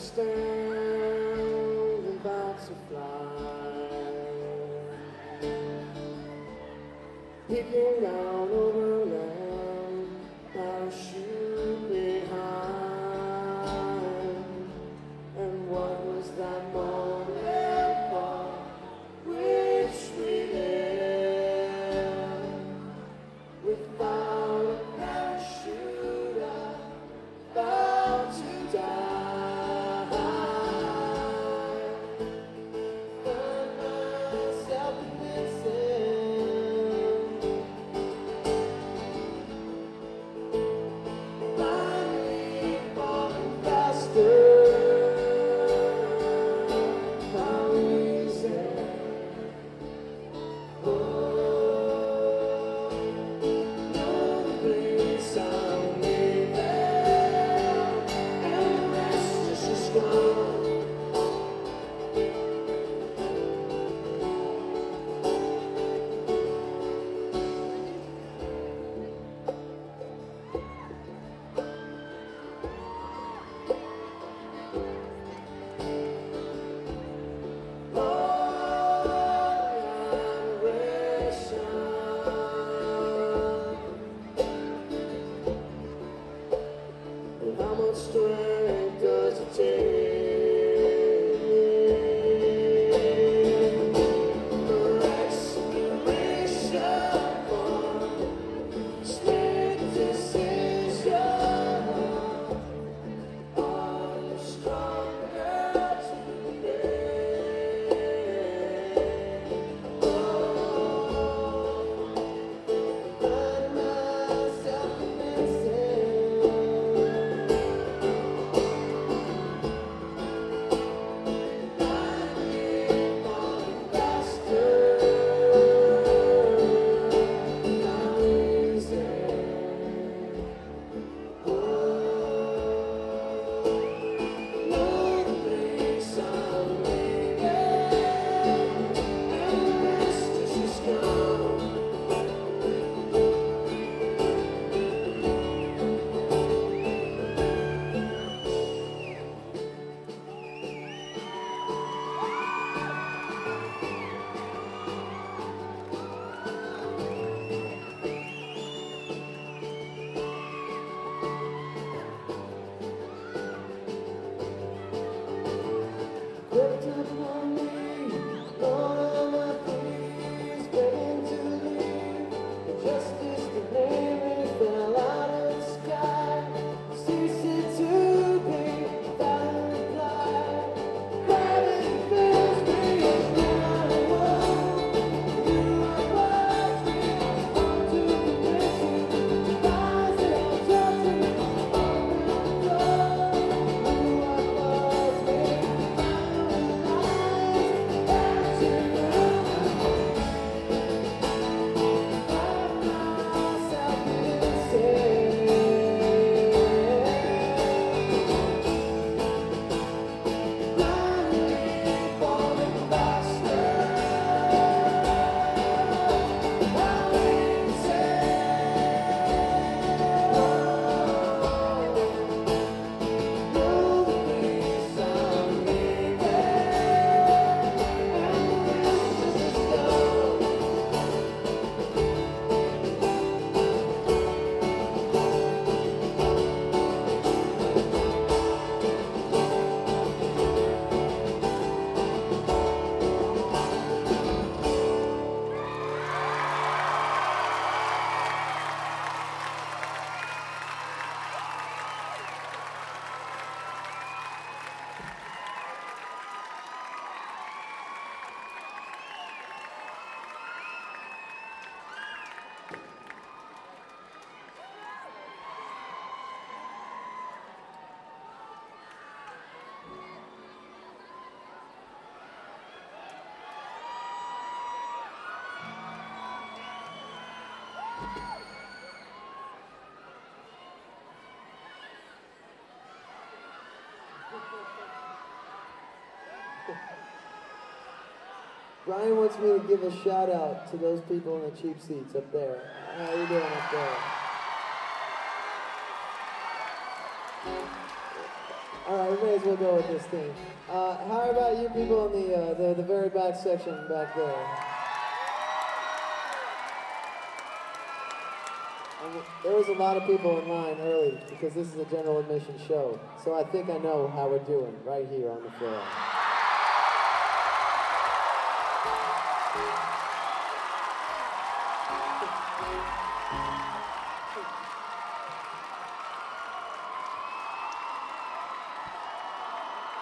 stand about to fly, peeking down over land, parachute behind. And what was that moment for which we live? Without a parachute, I'm about to die. Find myself missing, blindly falling faster. How easy. Oh, no place I'm leaving, and the rest is just gone. How much strength does it take? For exploration, for split decision. Are you stronger today? Oh, find myself missing. Brian wants me to give a shout out to those people in the cheap seats up there. How you doing up there? All right, we may as well go with this theme. How about you people in the very back section back there? There was a lot of people in line early because this is a general admission show. So I think I know how we're doing right here on the floor.